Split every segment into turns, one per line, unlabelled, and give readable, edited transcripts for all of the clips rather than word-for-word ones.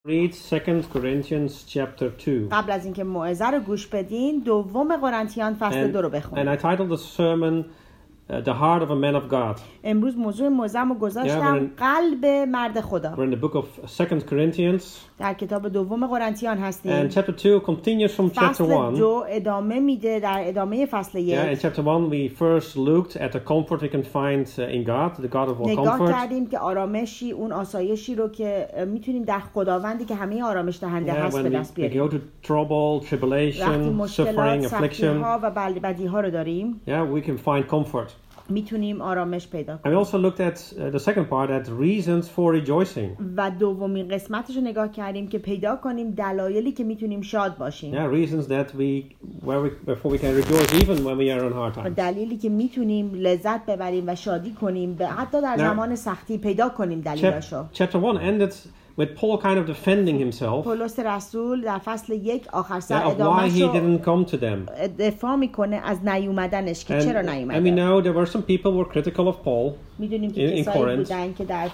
Read 2 Corinthians chapter 2.
قبل از اینکه موعظه رو گوش بدین دوم قرنتیان فصل 2 رو بخونید.
And I titled the sermon The Heart of a Man of God.
امروز موضوع موعظه‌مو گذاشتم قلب مرد خدا.
We're in the book of 2 Corinthians.
در کتاب دوم قرنتیان هستیم.
And chapter 2 continues from chapter 1.
فصل 2 ادامه میده در ادامه فصل 1.
Yeah, in chapter 1 we first looked at the comfort we can find in God, the God of all
نگاه
comfort.
کردیم که آرامشی اون آسایشی رو که میتونیم در خداوندی که همه آرامش دهنده هست به دست بیاریم.
When we go to trouble, tribulation, suffering, affliction.
ها و بدیها رو داریم.
Yeah, we can find comfort.
میتونیم آرامش پیدا
And
کنیم.
we also looked at the second part, at reasons for rejoicing.
و دومین قسمتش رو نگاه کردیم که پیدا کنیم دلایلی که میتونیم شاد باشیم.
Yeah, reasons that before we can rejoice even when we are in hard times.
دلیلی که میتونیم لذت ببریم و شادی کنیم به حتی در زمان سختی پیدا کنیم دلیلاشو.
Chapter 1 ended with Paul kind of defending himself.
پولس رسول در فصل 1 آخر سر
Why he
ادامه‌شو
didn't come to them.
دفاع میکنه از نیومدنش که چرا
And we
نیومده.
know there were some people who were critical of Paul.
میدونیم که کسایی بودن که در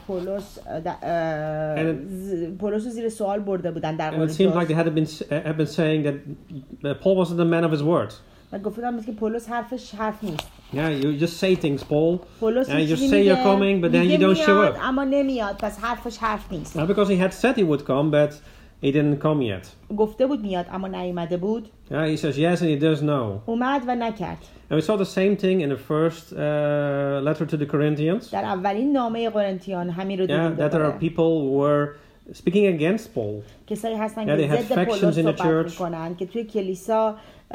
پولس رو زیر سوال برده بودن در
And it seemed like they had been saying that Paul wasn't a man of his word.
و گفتم که پولس حرف نیست.
Yeah, you just say things, Paul.
پولس
And you just say you're coming, but then you don't show up.
اما نمیاد، پس حرف نیست.
Not because he had said he would come, but he didn't come yet.
گفته بود میاد اما نیومده بود.
Yeah, he says yes and he does no.
اومد و نکرد.
And we saw the same thing in the first letter to the Corinthians.
در اولین نامه قرنتیان همین رو دیدیم.
Yeah, that there are people who were speaking against Paul.
کسایی هستن که ضد پولس صحبت میکنن که توی کلیسا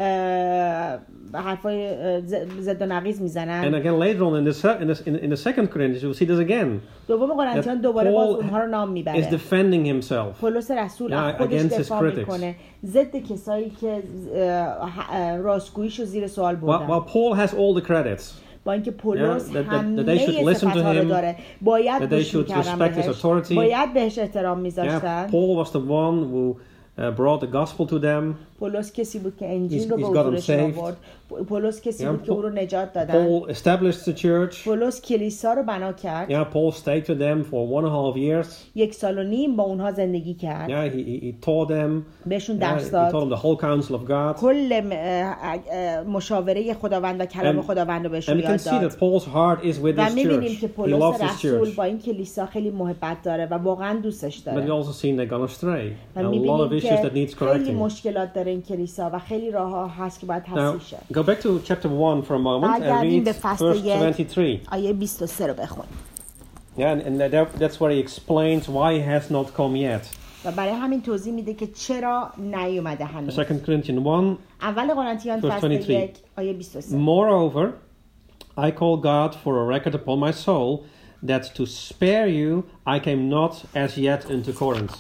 حرفای ضد و نقیض میزنن.
And again later on in the second Corinthians you'll see this again.
دوم قرنتیان دوباره باز اونها رو نام میبره.
Is defending himself.
پولس رسول از خودش دفاع میکنه ضد کسایی که راستگوییشو زیر سوال بردن.
While Paul has all the credits.
با اینکه پولس همه صفت‌ها رو داره باید گوش می‌کردن بهش باید بهش احترام می‌ذاشتن.
Paul was the one who brought the gospel to them.
پولس کسی بود که انجیل رو به حضورشون آورد. پولس کسی بود که او رو نجات دادن.
Paul established the church.
پولس کلیسا رو بنا کرد.
Paul stayed with them for 1.5 years.
1.5 سال با اونها زندگی کرد.
He taught them.
بهشون درس داد.
He taught them the whole counsel of God.
کل مشاوره خداوند و کلام خداوند رو بهشون یاد داد.
And we can see that Paul's heart is with this church. He loves this church.
با این کلیسا خیلی محبت داره و واقعا دوستش داره.
But we also seen they've gone astray. A lot of issues that needs correcting.
خیلی مشکلات داره این کلیسا و خیلی راه‌ها هست که باید تصحیح شه.
Go back to chapter 1 for a moment and read verse 23.
آیه 23 رو بخون.
And that's where he explains why he has not come yet.
و برای همین توضیح میده که چرا نیومده هنوز.
2 Corinthians 1
اول قرنتیان فصل 1 آیه 23.
Moreover, I call God for a record upon my soul that to spare you I came not as yet into Corinth.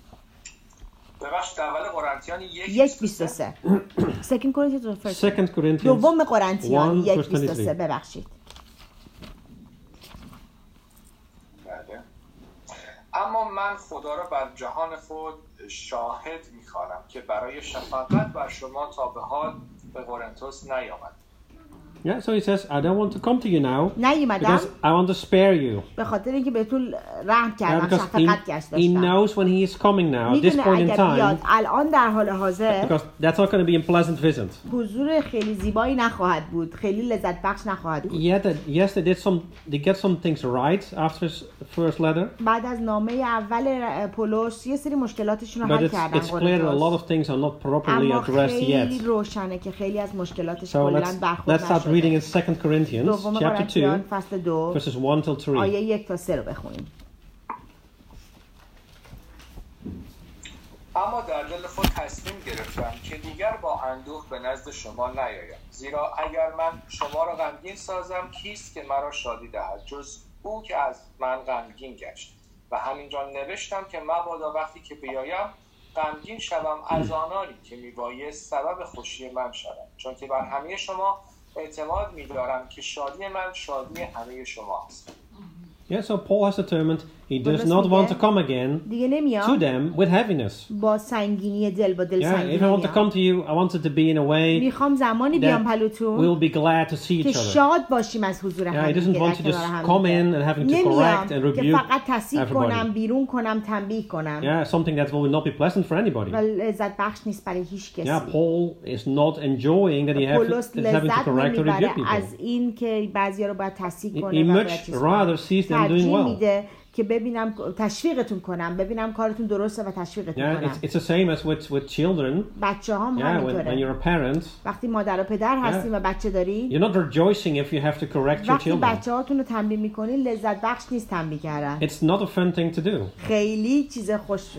یک 23. Second Corinthians دوم قرنتیان 1:23 ببخشید.
اما من خدا را بر جهان خود شاهد می‌خوانم که برای شفقت بر شما تا به حال به قرنتوس نیامد.
Yeah, so he says, I don't want to come to you now because I want to spare you.
به خاطر اینکه بهتون رحم کردم شفقت داشتم.
He knows when he is coming now at this point in time.
الان در حال حاضر
because that's not going to be a pleasant visit.
حضور خیلی زیبایی نخواهد بود. خیلی لذت بخش نخواهد بود.
Yes, they get some things right after his first letter.
بعد از نامه اول پولس یه سری مشکلاتشون رو حل کردن.
It's clear a lot of things are not properly addressed yet.
خیلی روشنه که خیلی از مشکلاتش کلاً برخورد نشده.
Reading in 2 Corinthians chapter 2
فصل 2
verses 1 till 3.
آیه 1 تا 3 رو بخونیم.
اما در دل خود تصمیم گرفتم که دیگر با اندوه به نزد شما نیایم، زیرا اگر من شما را غمگین سازم کیست که مرا شادی دهد جز او که از من غمگین گشت. و همینجا نوشتم که مبادا وقتی که بیایم غمگین شوم از آنانی که میبایست سبب خوشی من شوند، چون که بر همه شما اعتماد می‌دارم که شادی من شادی همه شما است.
Yeah, so Paul has determined he does not want to come again to them with heaviness.
با سنگینی دل با دل
سنگینی. If I want to come to you, I want it to be in a way
میخوام زمانی بیام پلوتون
we'll be glad to see each other.
که شاد باشیم از حضور هم.
He doesn't want to just come in and having to correct and rebuke
که فقط تصحیح کنم، بیرون کنم، تنبیه کنم.
Yeah, something that will not be pleasant for anybody.
لذت بخش نیست برای هیچ کسی.
Yeah, Paul is not enjoying that he is having to correct or rebuke people.
از این که بعضیا رو باید تصحیح کنه.
He much rather sees them doing well.
که ببینم تشویقتون کنم، ببینم کارتون درسته و تشویقتون کنم.
It's the same as with children.
بچه‌ها هم همینطوره.
When you're a parent.
وقتی مادر و پدر هستین و بچه دارین.
You're not rejoicing if you have to correct your children.
وقتی بچه‌هاتون رو تنبیه می‌کنین لذت بخش نیست تنبیه کردن.
It's not a fun thing to do.
خیلی چیز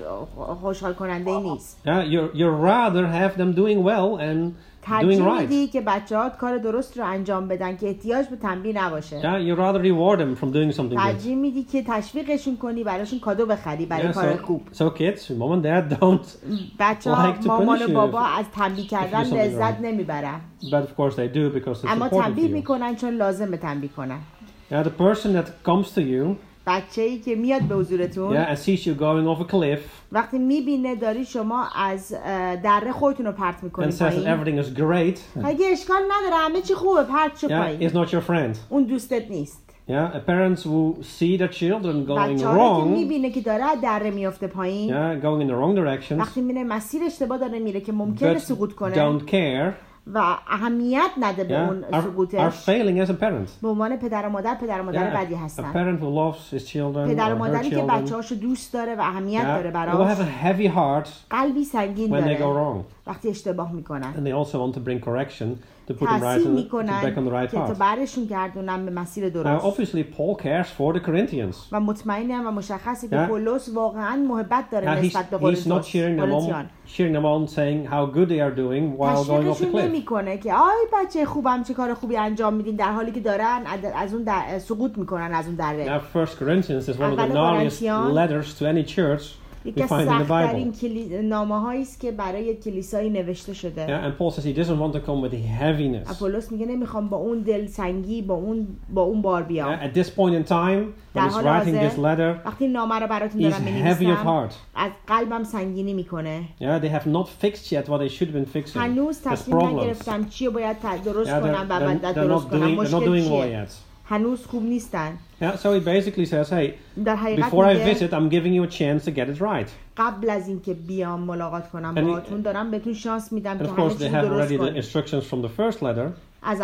خوشحال کننده نیست.
You rather have them doing well and
ترجیح میدی که بچه‌هات کار درست رو انجام بدن که احتیاج به تنبیه نباشه.
You rather reward them from doing something good.
ترجیح میدی که تشویقشون کنی، براشون کادو بخری برای کار خوب.
So kids, mom and dad don't
بچه‌ها مامان و بابا از تنبیه کردن لذت نمیبرن.
But of course they do because it's
اما تنبیه میکنن چون لازمه تنبیه کنن.
The person that comes to you
بچه‌ای که میاد به حضورتون
and sees you going off a cliff
وقتی میبینه داری شما از دره خودتون رو پرت میکنید
پایین everything is great
اگه اشکال نداره همه چی خوبه پرت شو پایین
is not your friend.
اون دوستت نیست.
Parents who see their children going wrong
میبینه که داره دره میفته پایین
going in the wrong directions
وقتی میبینه مسیر اشتباه داره میره که ممکنه سقوط کنه
don't care
و اهمیت نده به اون سقوطش
are failing as a parent.
به عنوان پدر و مادر بدی هستن.
A parent who loves his children
پدر و مادری که بچه‌هاشو دوست داره و اهمیت داره براش.
They will have a heavy heart
قلبی سنگین داره
when they go wrong.
وقتی اشتباه میکنن.
And they also want to bring correction to put them right back on the right path.
که برشون گردونن به مسیر درست.
Obviously Paul cares for the Corinthians.
و مطمئنم و مشخصه که پولس واقعا محبت داره نسبت به قرنتیان.
He's not cheering them on saying how good they are doing while going off the cliff.
نمیکنه که آی بچه خوبم چه کار خوبی انجام میدین در حالی که دارن از اون سقوط میکنن از اون دره.
Now 1 Corinthians is one of the gnarliest letters to any church.
یکی از سخت‌ترین نامه‌هایی است که برای کلیسایی نوشته شده.
And Paul says he doesn't want to come with the heaviness.
پولس میگه نمیخوام با اون دل سنگی با اون بار بیام.
At this point in time when he's writing this letter
وقتی نامه رو براتون دارم
می‌نویسم
از قلبم سنگینی میکنه.
They have not fixed yet what they should have been fixing.
هنوز تصمیم نگرفتم چی رو باید درست کنم و بعد درست کنم. مشکل چیه؟ هنوز خوب نیستن.
So he basically says, hey, before I visit, I'm giving you a chance to get it right.
قبل از اینکه بیام ملاقات کنم باهاتون دارم بهتون شانس میدم که همه چیز
درست
کنید.
The instructions from the first letter.
از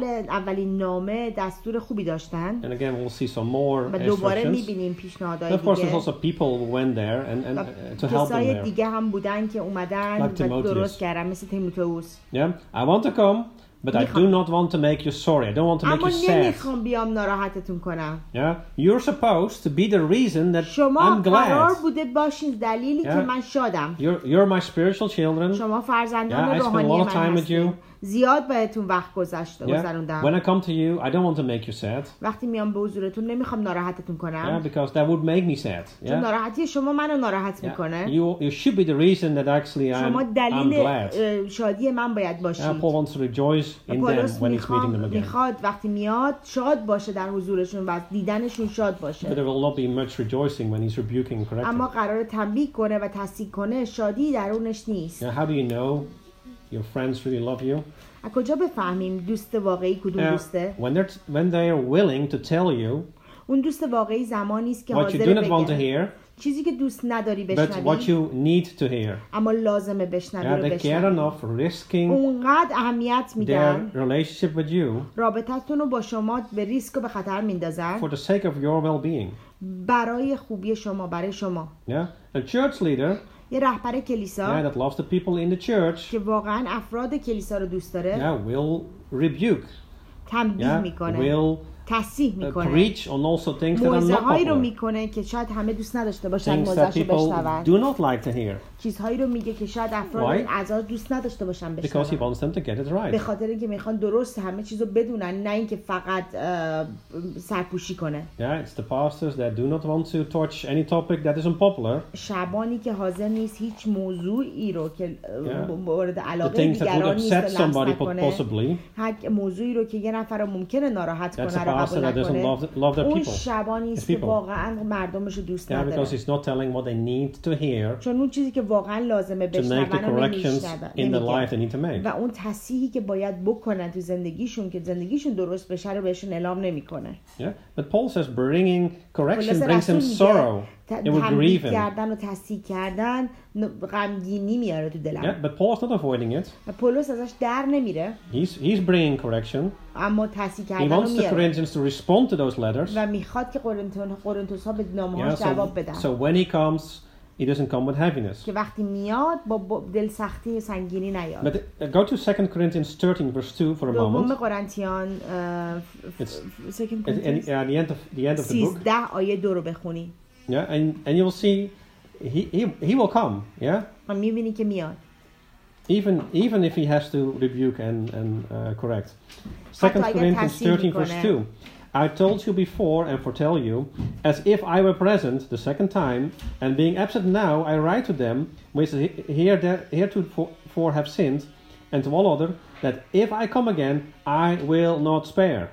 اولین نامه دستور خوبی داشتن.
And again we'll see some more
instructions. دوباره می‌بینیم پیشنهادهای دیگه.
Of course there's also people who went there and to help them there.
کسای دیگه هم بودن که اومدن و درست کردن مثل تیموتائوس.
I want to come. But I do not want to make you sorry. I don't want to make you sad.
اما نمیخوام بیام ناراحتتون کنم.
You're supposed to be the reason that I'm glad.
شما قرار بوده باشین دلیلی که من شادم.
You're my spiritual children.
شما فرزندان روحانی من هستید. زیاد بهتون وقت گذروندم.
When I come to you, I don't want to make you sad.
وقتی میام به حضورتون نمیخوام ناراحتتون کنم.
Because that would make me sad.
چون ناراحتی شما منو ناراحت میکنه.
You should be the reason that actually I'm glad.
شما دلیل شادی من باید باشید.
Paul wants to rejoice in them when he's meeting them again.
میخواد وقتی میاد شاد باشه در حضورشون و دیدنشون شاد باشه.
But there will not be much rejoicing when he's rebuking and correcting.
اما قراره تنبیه کنه و تصحیح کنه، شادی درونش نیست.
How do you know your friends really love you?
از کجا بفهمیم دوست واقعی کدوم دوسته؟
When they are willing to tell you
اون دوست واقعی زمانی است که حاضر بگه چیزی که دوست نداری بشنوی
but what you need to hear.
اما لازمه بشنوی رو
بشنوی. They care enough risking
اونقدر اهمیت میدن
their relationship with you
رابطتون رو با شما به ریسک و به خطر میندازن
for the sake of your well-being.
برای خوبی شما، برای شما.
A church leader
یه رهبر کلیسا
that loves the people in the church
که واقعا افراد کلیسا رو دوست داره
will rebuke
تنبیه میکنه تصحیح میکنه
preach on also things that are not
موعظه‌هایی رو میکنه که شاید همه دوست نداشته باشن موعظه‌شو بشنون.
do not like to hear.
چیزهایی رو میگه که شاید افراد اعضا دوست نداشته باشن بشنون.
Because he wants them to get it right.
به خاطر اینکه میخوان درست همه چیزو بدونن، نه اینکه فقط سرپوشی کنه.
It's the pastors that do not want to touch any topic that is unpopular.
شعبانی که حاضر نیست هیچ موضوعی رو که مورد علاقه دیگران نیست لمس کنه. هر موضوعی رو که یه نفر رو ممکنه ناراحت کنه رو
pastor that doesn't love their
اون
people.
شبانی است که واقعا مردمش رو دوست نداره.
Because he's not telling what they need to hear.
چون اون چیزی که واقعا لازمه بشنون
in the life they need to make.
و اون تصحیحی که باید بکنن تو زندگیشون که زندگیشون درست بشه رو بهشون اعلام نمیکنه.
But Paul says bringing correction brings him sorrow. It would grieve him.
کردن و تصحیح کردن غمگینی میاره تو دلم.
But Paul's not avoiding it.
پولس ازش در نمیره.
He's bringing correction.
اما تصحیح کردن
He wants the Corinthians to respond to those letters.
و میخواد که قرنتوس‌ها به نامه‌هاش جواب بدن.
So when he comes, he doesn't come with heaviness.
که وقتی میاد با دل سختی سنگینی نیاد.
But go to 2 Corinthians 13 verse 2 for a moment.
دوم قرنتیان
at the end of the book.
13 آیه 2 رو بخونی.
Yeah, and you will see he will come, yeah?
و می‌بینی که میاد.
Even if he has to rebuke and correct. 2 Corinthians 13 verse 2. I told you before and foretell you, as if I were present the second time, and being absent now, I write to them, which heretofore have sinned, and to all other, that if I come again, I will not spare.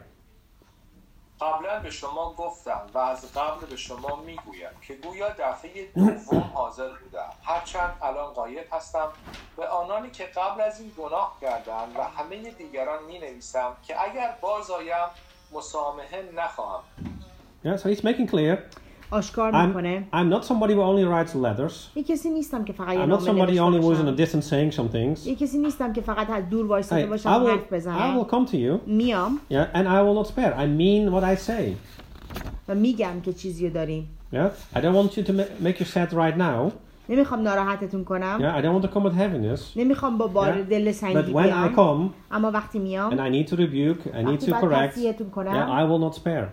قبلا به شما گفتم و از قبل به شما میگویم که گویا دفعه دوم حاضر بودم، هرچند الان غایب هستم، به آنانی که قبل از این گناه کردند و همه دیگران مینویسم که اگر باز آیم مسامحه نخواهم.
Yeah, so he's making clear.
آشکار میکنه.
I'm not somebody who only writes letters.
یک کسی نیستم که فقط
I'm not somebody only who's in a distance saying some things.
یک کسی نیستم که فقط از دور وایساده باشم حرف بزنم.
I will come to you.
میام.
Yeah, and I will not spare. I mean what I say.
و میگم که چیزی رو داریم.
Yeah, I don't want you to make you sad right now.
نمیخوام ناراحتتون کنم.
Yeah, I don't want to come with heaviness.
نمیخوام با بار دل سنگی
بیام. But when I come,
اما وقتی میام,
and I need to rebuke, I need to correct, yeah, I will not spare.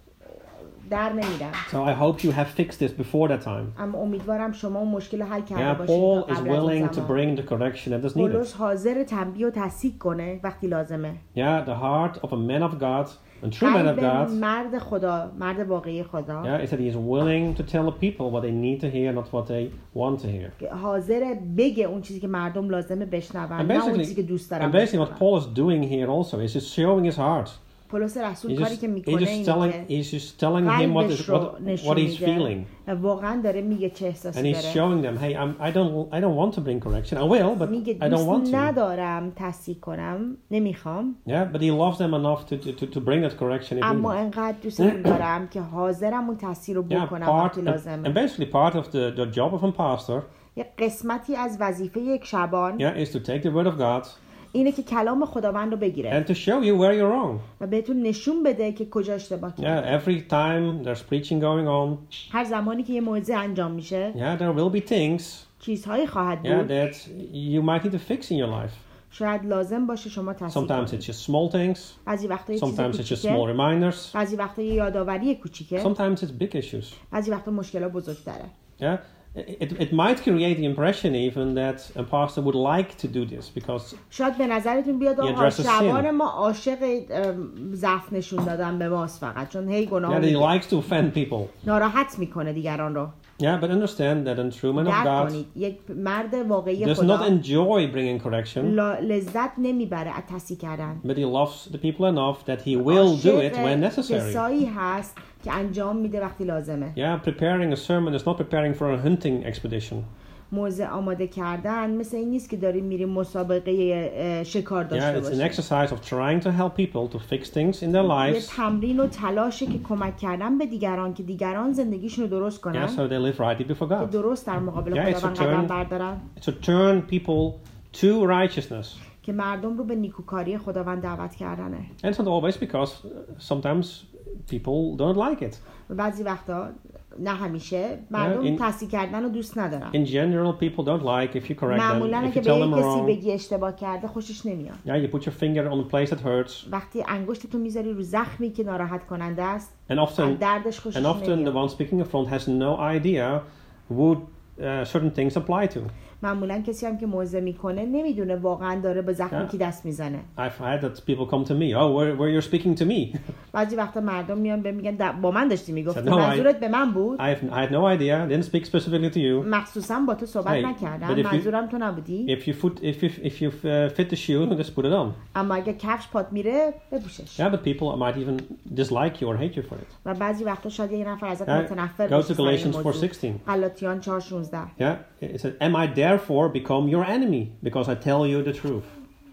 در نمیدم.
So I hope you have fixed this before that time.
اما امیدوارم شما اون مشکل حل کرده باشید.
Paul is willing to bring the correction that is needed.
پولس حاضر تنبیه و تصحیح کنه وقتی لازمه.
Yeah, the heart of a man of God, a true man of God.
مرد خدا، مرد واقعی خدا.
Yeah, is that he is willing to tell the people what they need to hear, not what they want to hear.
حاضر بگه اون چیزی که مردم لازمه بشنون، نه اون چیزی که دوست دارن.
And basically what Paul is doing here also is just showing his heart.
پولس رسول کاری که میکنه
he's just telling him what he's feeling.
واقعا داره میگه چه احساسی
داره. And he's showing them, hey, I don't want to bring correction. I will, but I don't want to.
ندارم تصحیح کنم، نمیخوام.
Yeah, but he loves them enough to bring that correction.
اما انقدر دوستشون دارم که حاضرم اون تصحیح رو بکنم وقتی لازمه.
And basically part of the job of a pastor.
یک قسمتی از وظیفه یک شبان.
Yeah, is to take the word of God.
اینه که کلام خداوند رو بگیره.
And to show you where you're wrong.
و بهتون نشون بده که کجا اشتباه کردید.
Yeah, every time there's preaching going on.
هر زمانی که یه موعظه انجام میشه.
Yeah, there will be things.
چیزهایی خواهد بود.
Yeah, that you might need to fix in your life.
شاید لازم باشه شما تصحیح کنید.
Sometimes it's just small things.
بعضی وقتا یه چیز
Sometimes it's just small reminders.
بعضی وقتا یه یادآوری کوچیکه.
Sometimes it's big issues.
بعضی وقتا مشکلات بزرگتره.
Yeah. It might create the impression even that a pastor would like to do this because
شاید به نظرتون بیاد آقا شبان ما عاشق ضعف نشون دادن به ماست فقط چون هی گناه
he likes to offend people.
ناراحت میکنه دیگران رو.
Yeah, but understand that a true man of God
یک مرد واقعی
does not enjoy bringing correction.
لذت نمیبره از تصحیح کردن.
But he loves the people enough that he will do it when necessary.
کسایی هست که انجام میده وقتی لازمه.
Yeah, preparing a sermon is not preparing for a hunting expedition.
موضوع آماده کردن مثل این نیست که داریم میریم مسابقه شکار داشته باشیم.
Yeah, it's an exercise of trying to help people to fix things in their lives.
یه تمرین و تلاشه که کمک کردن به دیگران که دیگران زندگیشون رو درست کنن.
Yeah, so they live rightly before God.
درست در مقابل خداوند قدم بردارن.
To turn people to righteousness.
که مردم رو به نیکوکاری خداوند دعوت کردنه.
And it's not always because sometimes people don't like it.
بعضی وقتا نه همیشه مردم تصحیح کردن رو دوست ندارن.
In general, people don't like if you correct them.
معمولاً
if you
که
tell them
به کسی
wrong.
بگی اشتباه کرده خوشش نمیاد.
Yeah, you put your finger on the place that hurts.
وقتی انگشتتو میذاری رو زخمی که ناراحت کننده است.
And often
دردش خوشش
the one speaking in front has no idea certain things apply to.
معمولا کسی هم که موعظه میکنه نمیدونه واقعا داره به زخمی کی دست میزنه.
I've had that people come to me. Oh, where you're speaking to me.
بعضی وقتا مردم میان بهم میگن با من داشتی میگفتی. منظورت به من بود؟
I had no idea. Didn't speak specifically to you.
مخصوصا با تو صحبت نکردم. منظورم تو نبودی.
If you fit the shoe, just put it on.
اما اگه کفش پات میره بپوشش.
Yeah, but people might even dislike you or hate you for it.
و بعضی وقتا شاید یه نفر ازت متنفر
بشه.
Go to Galatians 4:16.
غلاطیان 4:16.
Yeah, it says, "Am I therefore become your enemy because I tell you the truth?"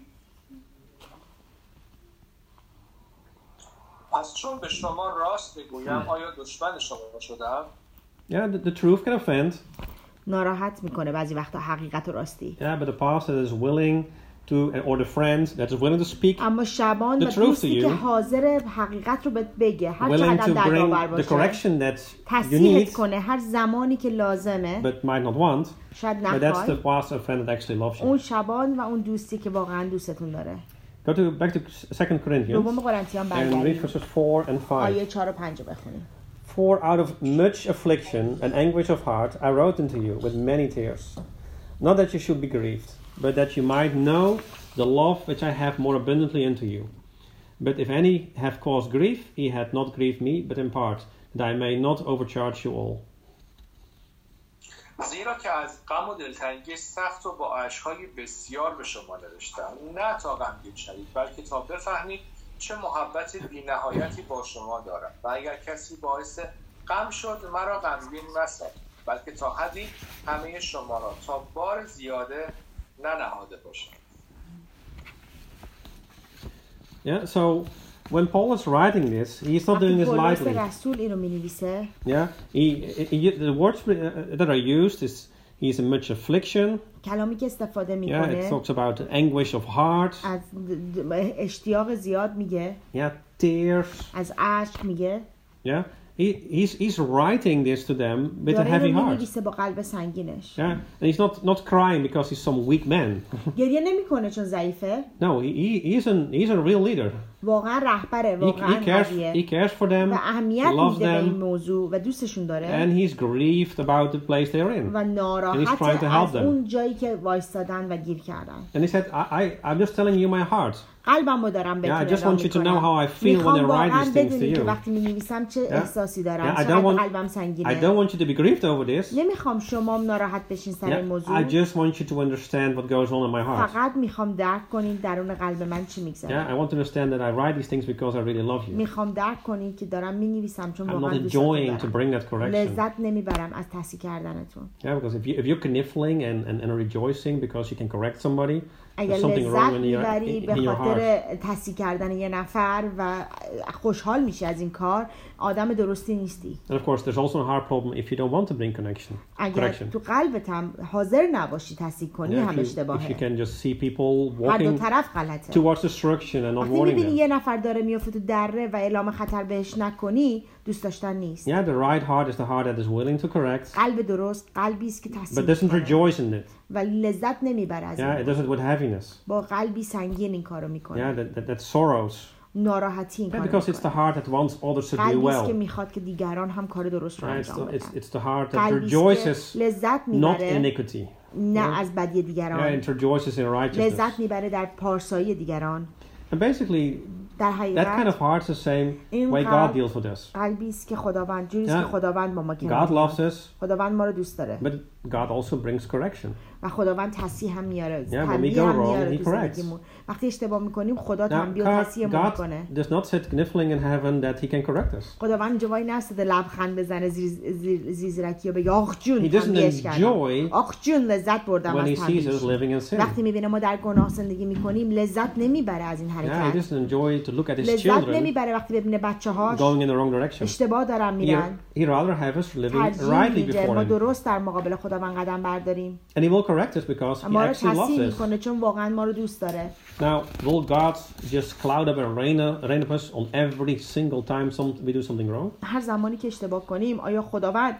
پس چون به شما راست میگویم آیا دشمن شما شدم؟
Yeah, the truth can offend.
ناراحت میکنه بعضی وقتا حقیقت و راستی.
Yeah, but the pastor is willing to, or the friend that is willing to speak
اما شبان
the truth to you,
که حاضر حقیقت رو بگه هر چقدر در باور باشه.
The correction that you need
کنه هر زمانی که لازمه.
But might not want.
شاید
نخواد. But that's the pastor friend that actually loves you.
اون شبان و اون دوستی که واقعا دوستتون داره.
Go back to 2 Corinthians.
دوم قرنتیان برگردیم.
And read verses 4 and 5.
آیه 4 و 5 بخونیم.
For out of much affliction and anguish of heart I wrote unto you with many tears, not that you should be grieved, but that you might know the love which I have more abundantly unto you. But if any have caused grief, he hath not grieved me, but in part, that I may not overcharge you all.
زیرا که از غم و دلتنگی سخت و با اشک‌های بسیار به شما نوشتم، نه تا غمگین شوید، بلکه تا بفهمید چه محبت بی‌نهایتی با شما دارم. و اگر کسی باعث غم شد مرا غمگین مساز، بلکه تا حدی همه شما را تا بار زیاده ننهاده باشم.
Yeah, so when Paul is writing this, he's not doing this lightly. Yeah, the words that are used is he's in much affliction.
کلامی که استفاده میکنه.
Yeah, it talks about anguish of heart.
از اشتیاق زیاد میگه.
Yeah, tears.
از اشک میگه.
Yeah. He's writing this to them with a heavy heart. Yeah, and he's not crying because he's some weak man. No, he's a real leader. He cares for them. He loves them. And he's grieved about the place they're in. And he's trying to help them. And he said, I'm just telling you my heart.
قلبمو دارم بهتون
I just want you to know how I feel when I write these things to you.
وقتی می‌نویسم چه احساسی دارم. قلبم سنگینه.
I don't want you to be grieved over this.
نمیخوام شما ناراحت بشین سر این موضوع.
I just want you to understand what goes on in my heart.
فقط میخوام درک کنین درون قلب من چی میگذره.
I want to understand that I write these things because I really love you.
میخوام درک کنین که دارم می‌نویسم چون واقعا
دوست دارم. I'm not enjoying to bring that correction.
لذت نمیبرم از تصحیح کردنتون.
Yeah, because if you're kniffling and rejoicing because you can correct somebody,
اگر لذت میبری به خاطر تصحیح کردن یه نفر و خوشحال میشی از این کار آدم درستی نیستی.
And of course there's also a hard problem if you don't want to bring correction.
اگر تو قلبت هم حاضر نباشی تصحیح کنی هم اشتباهه.
If you can just see people walking towards destruction and not warning them.
وقتی میبینی یه نفر داره میفته تو دره و اعلام خطر بهش نکنی دوست داشتن نیست.
Yeah, the right heart is the heart that is willing to correct.
قلب درست قلبی است که تصحیح
but doesn't rejoice in it.
ولی لذت نمیبره از
اون. Yeah, it does it with heaviness.
با قلبی سنگین این کارو میکنه.
Yeah, that sorrows.
ناراحتی این کارو
because it's the heart that wants others to do well.
قلبی است که میخواد که دیگران هم کار درست رو انجام بدن.
It's the heart that rejoices not iniquity.
نه از بدی دیگران.
Yeah, it rejoices in righteousness.
لذت میبره در پارسایی دیگران.
And basically that kind of heart is the same way God deals with us.
قلبی است که خداوند جوری است که خداوند با ما
God loves us.
خداوند ما رو دوست داره.
But God also brings correction.
و خداوند تصحیح هم میاره.
تنبیه هم میاره. He corrects.
وقتی اشتباه میکنیم خدا تنبیه و تصحیح ما میکنه.
God does not sit sniffling in heaven that he can correct us.
خداوند جوای نستده لبخند بزنه زیرکی و بگه آخ جون
تنبیهش کردم.
آخ جون لذت بردم از
تنبیهش.
وقتی میبینه ما در گناه زندگی میکنیم لذت نمیبره از این حرکت.
He doesn't enjoy to look at his
لذت نمیبره وقتی ببینه بچه‌هاش
going in the wrong direction.
اشتباه دارن میرن.
He rather have us living rightly before him.
ما درست در مقابل خداوند قدم برداریم.
And he will correct us because he actually loves us.
چون واقعا ما رو دوست داره.
Now, will God just cloud up and rain up us on every single time we do something wrong?
هر زمانی که اشتباه کنیم آیا خداوند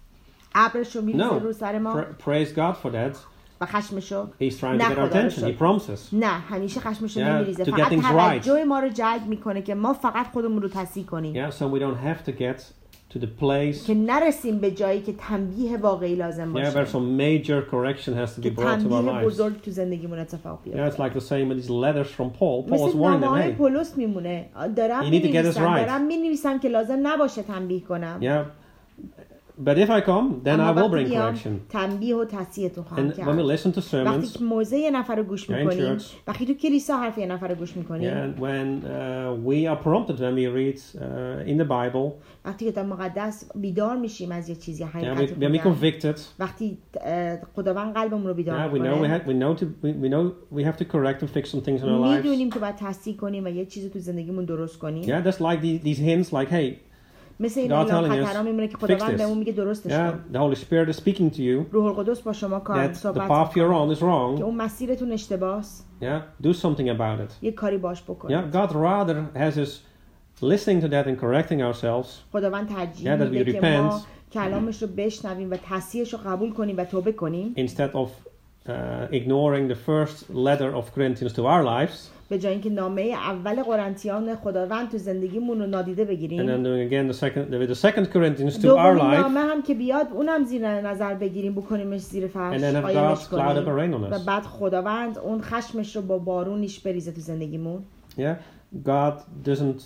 ابرشو میریزه رو سر ما؟
Praise God for that.
و خشمشو
He's trying to get our attention. He promises.
نه همیشه خشمشو نمیریزه فقط توجه ما رو جلب میکنه که ما فقط خودمون رو تصحیح کنیم.
Yeah, so we don't have to get to the place.
که نرسیم به جایی که تنبیه واقعی لازم باشه.
Yeah, where some major correction has to be brought to our
تنبیه
lives.
بزرگ تو زندگیمون اتفاق بیفته.
Yeah, it's like the same with these letters from Paul. Paul was
مثل
warning them,
نامه‌های
hey,
پولس میمونه. دارم می‌نویسم که لازم نباشه تنبیه کنم.
Yeah. But if I come, then I will bring correction.
تنبیه و تصحیحتون خواهم کرد.
And when we listen to sermons,
وقتی که موعظه یه نفر رو گوش می‌کنیم، وقتی تو کلیسا حرف یه نفر رو گوش می‌کنیم،
and when we are prompted when we read in the Bible,
وقتی کتاب مقدس بیدار میشیم از یه چیزی حقیقت
when we convicted,
وقتی خداوند قلبمون رو بیدار
کنه، we have to correct and fix some things in our lives.
میدونیم که باید تصحیح کنیم و یه چیزی تو زندگیمون درست کنیم.
Yeah, that's like these hints, like, hey,
مثل این اعلام خطرها میمونه که خداوند بهمون میگه درستش کن.
The Holy Spirit is speaking to you.
روح القدس با شما صحبت
the path you're on is wrong.
که اون مسیرتون اشتباهست.
Yeah, do something about it.
یه کاری باش بکنید.
Yeah, God rather has us listening to that and correcting ourselves.
خداوند ترجیح میده که ما کلامش رو بشنویم و تصحیحش رو قبول کنیم و توبه کنیم.
Instead of ignoring the first letter of Corinthians to our lives.
به جای اینکه نامه اول قرنتیان خداوند تو زندگیمون رو نادیده بگیریم.
And then doing again the second Corinthians to our life.
نامه هم که بیاد اونم زیر نظر بگیریم بکنیمش زیر فرش.
And then have God's cloud up and rain on us.
و بعد خداوند اون خشمش رو با بارونش بریزه تو زندگیمون.
Yeah, God doesn't.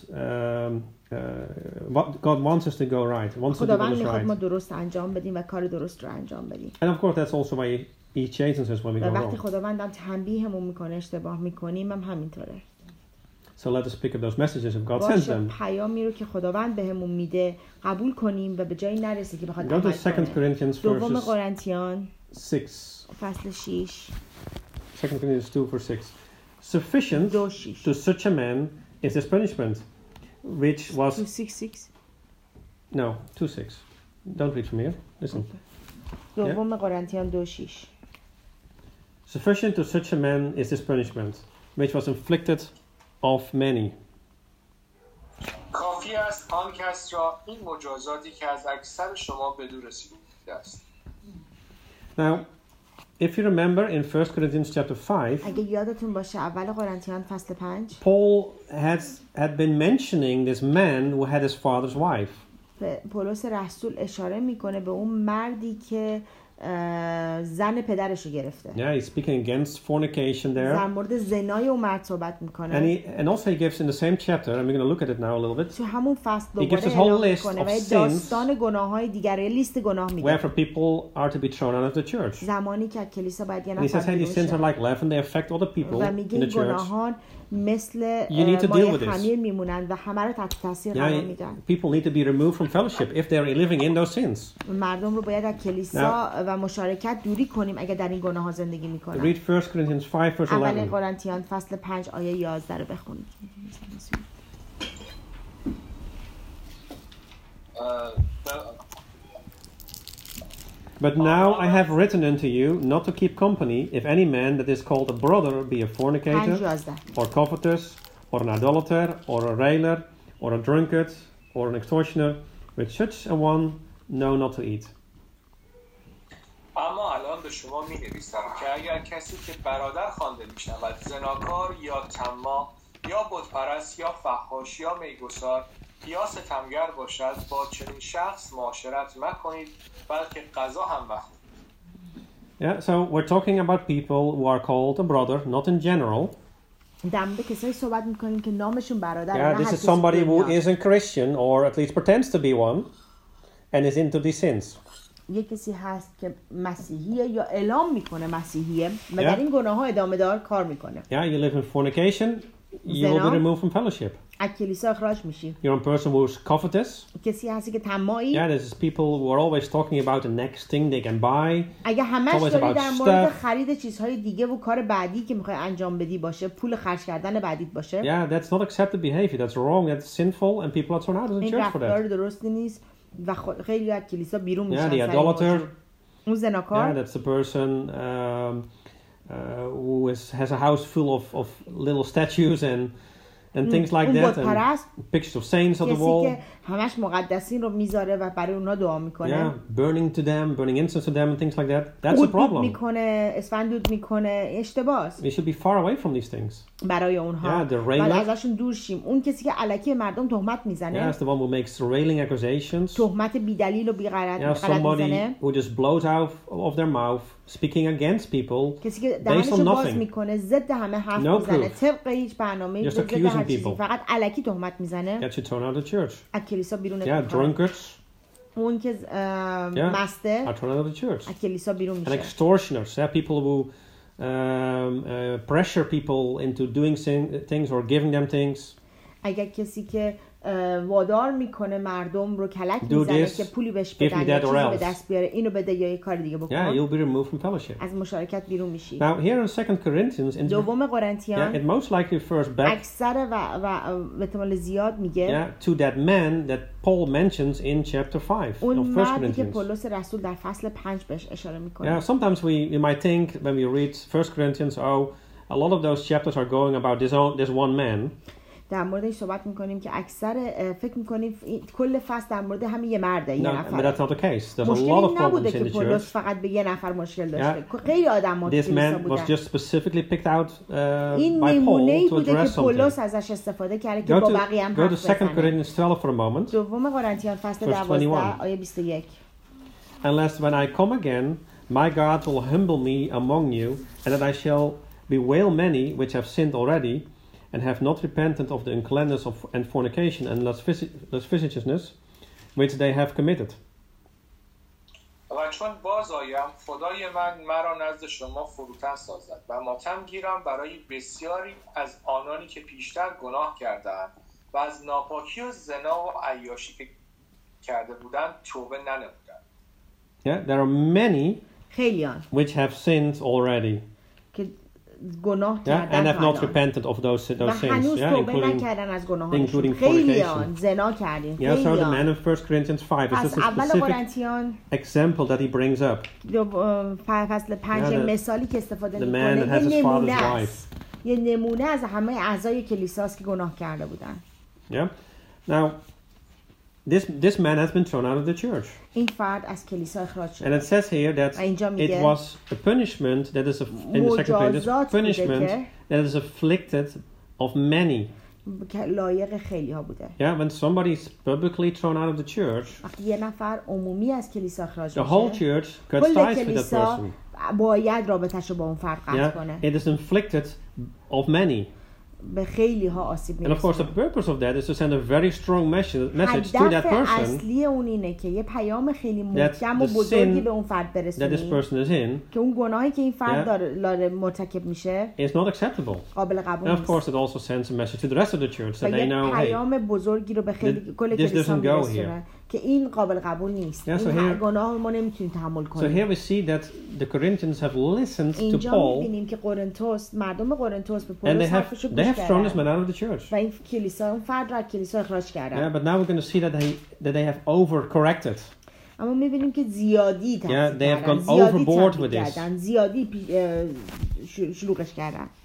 God wants us to go right. Wants us to do
خداوند
what's
میخواد ما
right.
درست انجام بدیم و کار درست رو انجام بدیم.
And of course that's also why He chastens us when we go
وقتی
wrong.
خداوند هم تنبیهمون میکنه اشتباه میکنیم هم همینطوره.
So let us pick up those messages if God sends them.
پیامی رو که خداوند بهمون میده قبول کنیم و به جایی نرسه که بخواد
Go to 2 Corinthians
دوم قرنتیان
6.
فصل 6.
2 Corinthians 2 verse 6. Sufficient to such a man is this punishment, which was
2:6.
No, 2:6. Don't read from here. Listen.
دوم قرنتیان 2:6.
Sufficient to such a man is this punishment, which was inflicted of many.
کافی است آن کس را این مجازاتی که از اکثر شما بدو رسیده است.
Now, if you remember in 1 Corinthians chapter 5,
اگه یادتون باشه اول قرنتیان فصل 5
Paul had been mentioning this man who had his father's wife.
پولس رسول اشاره میکنه به اون مردی که زن پدرش رو گرفته.
Yeah, he's speaking against fornication there.
در مورد زنای اون مرد صحبت میکنه.
And also he gives in the same chapter, and we're going to look at it now a little bit.
تو همون فصل
دوباره اعلام
میکنه و داستان گناه‌های دیگر لیست گناه میده.
Where for people are to be thrown out of the church.
زمانی که کلیسا باید یه
نفر بیرون شه. And he says, hey, these sins are like leaven, they affect other people in the church.
گناهان مثل
مایه
خمیر میمونند و همه رو تحت تاثیر قرار میدن.
People need to be removed from fellowship if they're living in those sins.
مردم رو باید از کلیسا و مشارکت دوری کنیم اگر در این گناه‌ها زندگی میکنن.
Read 1 Corinthians 5 verse 11.
اول قرنتیان فصل 5 آیه 11 رو بخونید.
But now I have written unto you not to keep company if any man that is called a brother be a fornicator, or covetous, or an idolater, or a railer, or a drunkard, or an extortioner, with such a one know not to eat.
اما الان به شما می نویسم که اگر کسی که برادر خوانده می شود زناکار یا طماع یا بتپرست یا فحاش یا میگسار یا ستمگر باشد با چنین شخص معاشرت مکنید بلکه غذا هم مخورید.
Yeah, so we're talking about people who are called a brother, not in general.
در مورد کسایی صحبت میکنیم که نامشون برادر.
Yeah, this is somebody who isn't Christian or at least pretends to be one and is into these sins.
یه کسی هست که مسیحیه یا اعلام میکنه مسیحیه و در این گناه ها ادامه دار کار میکنه.
Yeah, you live in fornication, you will be removed from fellowship.
از کلیسا اخراج میشی.
You're a person who's covetous.
کسی هستی که طماعی.
Yeah, there's people who are always talking about the next thing they can buy.
اگه همش داری در مورد خرید چیزهای دیگه و کار بعدی که میخوای انجام بدی باشه، پول خرج کردن بعدیت باشه.
Yeah, that's not accepted behavior. That's wrong. That's sinful, and people are thrown out of the church for that.
این رفتار درستی نیست و خیلی از کلیسا بیرون میشن.
Yeah, the idolater.
اون زناکار.
Yeah, that's the person who has a house full of little statues and and things like that, and pictures of saints on the wall.
که همش مقدسین رو میذاره و برای اونها دعا میکنه.
Yeah, burning to them, burning incense to them, and things like that. That's a problem.
میکنه، اسفند دود میکنه، اشتباهه.
We should be far away from these things.
برای اونها.
Yeah, the railing.
ازشون دور شیم. اون کسی که الکی مردم تهمت میزنه.
Yeah, it's the one who makes railing accusations.
تهمت بی‌دلیل و بی‌غرض
میزنه. Yeah, somebody who just blows out of their mouth, speaking against people.
کسی که دهنشو باز میکنه، ضد همه حرف میزنه، طبق هیچ برنامه‌ای ضد هر چیزی، فقط الکی تهمت میزنه.
That should turn out the church.
از کلیسا بیرون
Yeah, drunkards.
اون که مسته
are turn out of the church.
از کلیسا بیرون میشه.
And extortioners, people who pressure people into doing things or giving them things.
اگر کسی که وادار میکنه مردم رو کلک میزنه که پولی بهش بدن یا چیزی به دست بیاره، اینو بده یا یه کار دیگه بکن.
Yeah, you'll be removed from fellowship.
از مشارکت بیرون میشی.
Now here in 2 Corinthians,
دوم قرنتیان,
it most likely refers back
اکثر و به احتمال زیاد میگه
to that man that Paul mentions in chapter 5 of 1 Corinthians.
که پولس رسول در فصل 5 بهش اشاره میکنه.
Yeah, sometimes we might think when we read 1 Corinthians, a lot of those chapters are going about this one man.
در موردش صحبت میکنیم که اکثر فکر میکنیم کل فصل در مورد همین یه مرده، یه نفر.
But that's not the case. There's a lot of problems in the church.
فقط به یه نفر مشکل داشته. خیلی آدم‌ها
This man was just specifically picked out by Paul to address something.
پولس ازش استفاده کرده که با بقیه هم حرف بزنه.
Go to 2 Corinthians 12 for a moment.
دوم قرنتیان فصل 12 آیه 21.
Unless when I come again, my God will humble me among you, and that I shall bewail many which have sinned already, and have not repented of the uncleanness and fornication and lasciviousness which they have committed.
و چون باز آیم خدای من مرا نزد شما فروتن سازد و ماتم گیرم برای بسیاری از آنانی که پیشتر گناه کردند و از ناپاکی و زنا و عیاشی که کرده بودند توبه ننمودند.
Yeah, there are many which have sinned already.
گناه کردن
and have not repented of those sins, including fornication.
زنا کردن.
Yeah, so the man in 1 Corinthians 5 is a specific example that he brings up.
فصل 5 مثالی که استفاده
می‌کنه،
یه نمونه از همه اعضای کلیساست که گناه کرده بودن.
Yeah. Now this man has been thrown out of the church.
این فرد از کلیسا اخراج شد.
And it says here that it was a punishment that is in the 2 Corinthians, punishment that is afflicted of many.
لایق خیلی ها بوده.
Yeah, when somebody is publicly thrown out of the church,
وقتی یه نفر عمومی از کلیسا اخراج
میشه, the whole church cuts ties with that person.
باید رابطه‌شو با اون فرد قطع کنه.
It is inflicted of many.
به خیلی ها آسیب میرسه.
And of course the purpose of that is to send a very strong message to that person.
اصلی اون اینه که یه پیام خیلی محکم و بزرگی به اون فرد برسونی.
That this person is in.
که اون گناهی که این فرد داره مرتکب میشه.
Is not acceptable.
قابل قبول
نیست. And of course it also sends a message to the rest of the church that they know.
پیام بزرگی رو به خیلی کل کلیسا میرسونه که این قابل قبول نیست. این گناه ما نمیتونیم تحمل کنیم.
So here we see that the Corinthians have listened to Paul.
اینجا می‌بینیم که مردم قرنتوس به پولس حرفش رو گوش کردن.
They have thrown this man out of the church.
و این کلیسا اون فرد را کلیسا اخراج کردن.
Yeah, but now we're going to see that they have overcorrected.
اما می‌بینیم که زیادی
they have gone overboard with this.
زیادی شلوغش کردن.